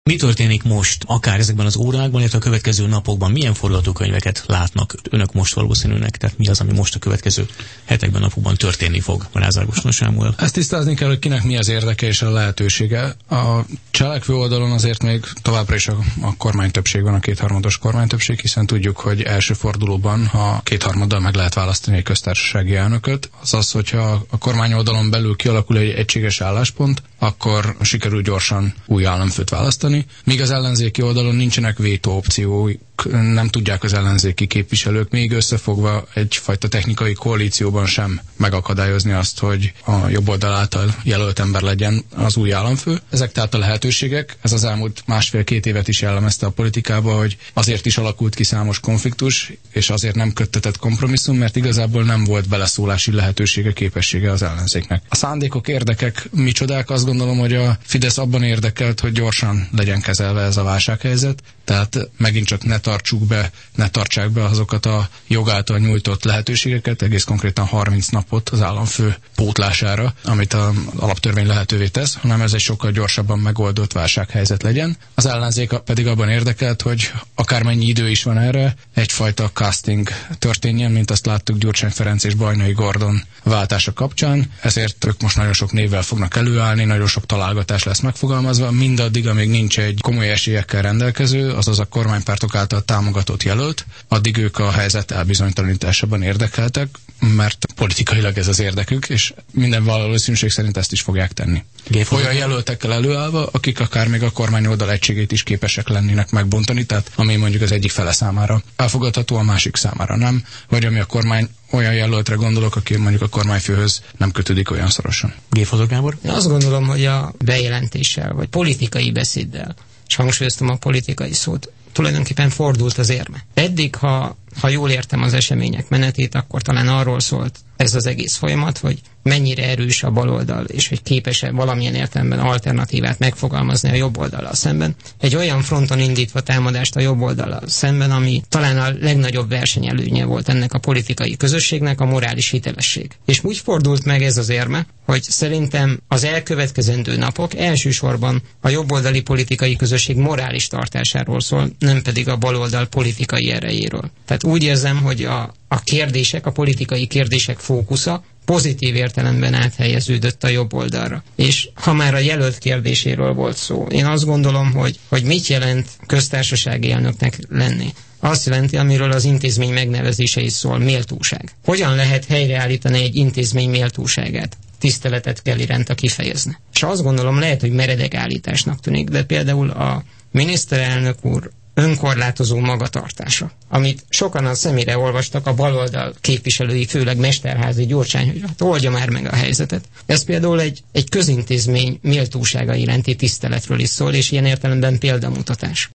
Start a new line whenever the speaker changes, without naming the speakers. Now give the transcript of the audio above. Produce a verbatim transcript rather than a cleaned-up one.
Mi történik most, akár ezekben az órákban, illetve a következő napokban? Milyen forgatókönyveket látnak önök most valószínűnek? Tehát mi az, ami most a következő hetekben, napokban történni fog? Lázár Boston Sámuel.
Ezt tisztázni kell, hogy kinek mi az érdeke és a lehetősége. A cselekvő oldalon azért még továbbra is a, a kormánytöbbség van, a kétharmados kormánytöbbség, hiszen tudjuk, hogy első fordulóban, ha kétharmaddal meg lehet választani egy köztársasági elnököt, az az, hogyha a kormány oldalon belül kialakul egy egységes álláspont, akkor sikerül gyorsan új államfőt választani, míg az ellenzéki oldalon nincsenek vétó opciói, nem tudják az ellenzéki képviselők még összefogva egyfajta technikai koalícióban sem megakadályozni azt, hogy a jobb oldal által jelölt ember legyen az új államfő. Ezek tehát a lehetőségek. Ez az elmúlt másfél-két évet is jellemezte a politikába, hogy azért is alakult ki számos konfliktus, és azért nem köttetett kompromisszum, mert igazából nem volt beleszólási lehetősége, képessége az ellenzéknek. A szándékok, érdekek micsodák? Azt gondolom, hogy a Fidesz abban érdekelt, hogy gyorsan legyen kezelve ez a válsághelyzet, tehát megint csak ne tartsuk be, ne tartsák be azokat a jog által nyújtott lehetőségeket, egész konkrétan harminc napot az államfő pótlására, amit az alaptörvény lehetővé tesz, hanem ez egy sokkal gyorsabban megoldott válsághelyzet legyen. Az ellenzék pedig abban érdekelt, hogy akármennyi idő is van erre, egyfajta casting történjen, mint azt láttuk Gyurcsány Ferenc és Bajnai Gordon váltása kapcsán, ezért ők most nagyon sok névvel fognak előállni, nagyon sok találgatás lesz megfogalmazva, mindaddig, amíg nincs egy komoly esélyekkel rendelkező, azaz a kormánypártok által támogatott jelölt, addig ők a helyzet elbizonytalanításában érdekeltek, mert politikailag ez az érdekük, és minden valószínűség szerint ezt is fogják tenni. Géfog. Olyan jelöltekkel előállva, akik akár még a kormány oldal egységét is képesek lennének megbontani, tehát ami mondjuk az egyik fele számára elfogadható, a másik számára nem, vagy ami a kormány olyan jelöltre gondolok, aki mondjuk a kormányfőhöz nem kötődik olyan szorosan.
Géfog Gábor?
Én azt gondolom, hogy a bejelentéssel, vagy politikai beszéddel, és hangsúlyoztam a politikai szót, tulajdonképpen fordult az érme. Eddig, ha, ha jól értem az események menetét, akkor talán arról szólt ez az egész folyamat, hogy mennyire erős a baloldal, és hogy képes-e valamilyen értelemben alternatívát megfogalmazni a jobb oldallal szemben. Egy olyan fronton indítva támadást a jobb oldallal szemben, ami talán a legnagyobb versenyelőnye volt ennek a politikai közösségnek, a morális hitelesség. És úgy fordult meg ez az érme, hogy szerintem az elkövetkezendő napok elsősorban a jobboldali politikai közösség morális tartásáról szól, nem pedig a baloldal politikai erejéről. Tehát úgy érzem, hogy a, a kérdések, a politikai kérdések fókusza pozitív értelemben áthelyeződött a jobb oldalra. És ha már a jelölt kérdéséről volt szó, én azt gondolom, hogy, hogy mit jelent köztársasági elnöknek lenni. Azt jelenti, amiről az intézmény megnevezése is szól, méltóság. Hogyan lehet helyreállítani egy intézmény méltóságát? Tiszteletet kell iránta kifejezni. És azt gondolom, lehet, hogy meredek állításnak tűnik, de például a miniszterelnök úr önkorlátozó magatartása, amit sokan a szemére olvastak, a baloldal képviselői, főleg Mesterházy, Gyurcsány, hogy hát oldja már meg a helyzetet. Ez például egy, egy közintézmény méltósága iránti tiszteletről is szól, és ilyen értelemben példamutatás.